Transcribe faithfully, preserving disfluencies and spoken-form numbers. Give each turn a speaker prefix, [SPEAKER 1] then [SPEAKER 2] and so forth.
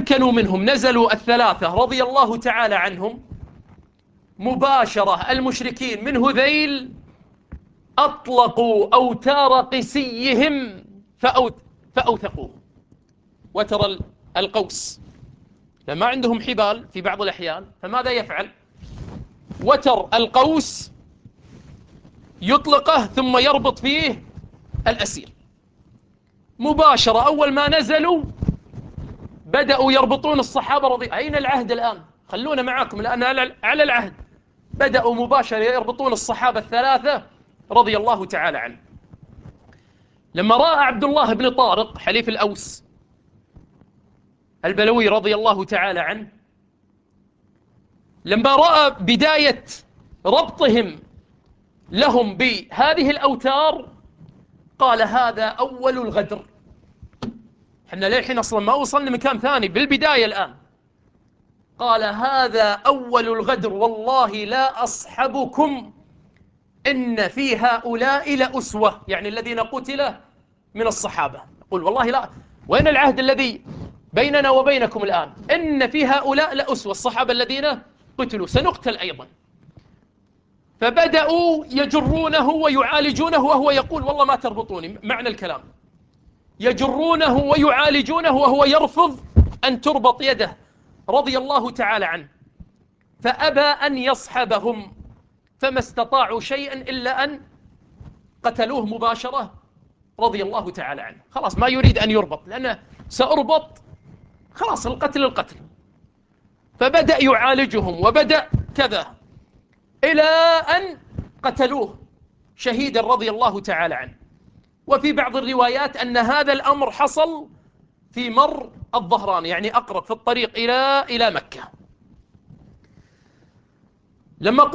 [SPEAKER 1] تمكنوا منهم نزلوا الثلاثة رضي الله تعالى عنهم مباشرة. المشركين من هذيل أطلقوا أوتار قسيهم فأوت فأوثقوه. وتر القوس لما عندهم حبال في بعض الأحيان فماذا يفعل؟ وتر القوس يطلقه ثم يربط فيه الأسير مباشرة. أول ما نزلوا بدأوا يربطون الصحابة رضي. أين العهد الآن؟ خلونا معاكم الآن على العهد. بدأوا مباشرة يربطون الصحابة الثلاثة رضي الله تعالى عنه. لما رأى عبد الله بن طارق حليف الأوس البلوي رضي الله تعالى عنه، لما رأى بداية ربطهم لهم بهذه الأوتار قال هذا أول الغدر. احنا للحين أصلا ما وصلنا مكان ثاني، بالبداية الآن قال هذا أول الغدر، والله لا أصحبكم إن في هؤلاء لأسوة، يعني الذين قتل من الصحابة. يقول والله لا، وين العهد الذي بيننا وبينكم الآن؟ إن في هؤلاء لأسوة، الصحابة الذين قتلوا سنقتل أيضا. فبدأوا يجرونه ويعالجونه وهو يقول والله ما تربطوني، معنى الكلام يجرونه ويعالجونه وهو يرفض أن تربط يده رضي الله تعالى عنه. فأبى أن يصحبهم، فما استطاعوا شيئا إلا أن قتلوه مباشرة رضي الله تعالى عنه. خلاص ما يريد أن يربط، لأنه سأربط خلاص القتل القتل. فبدأ يعالجهم وبدأ كذا إلى أن قتلوه شهيدا رضي الله تعالى عنه. وفي بعض الروايات أن هذا الأمر حصل في مر الظهران، يعني أقرب في الطريق إلى إلى مكة. لما